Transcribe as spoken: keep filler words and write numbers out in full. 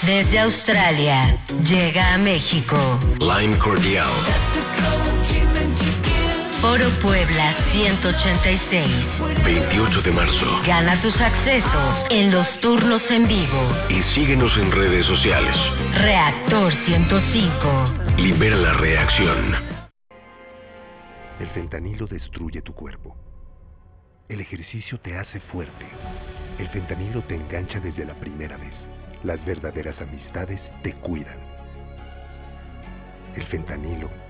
Desde Australia, llega a México. Lime Cordial. Foro Puebla ciento ochenta y seis. veintiocho de marzo. Gana tus accesos en los turnos en vivo. Y síguenos en redes sociales. Reactor ciento cinco. Libera la reacción. El fentanilo destruye tu cuerpo. El ejercicio te hace fuerte. El fentanilo te engancha desde la primera vez. Las verdaderas amistades te cuidan. El fentanilo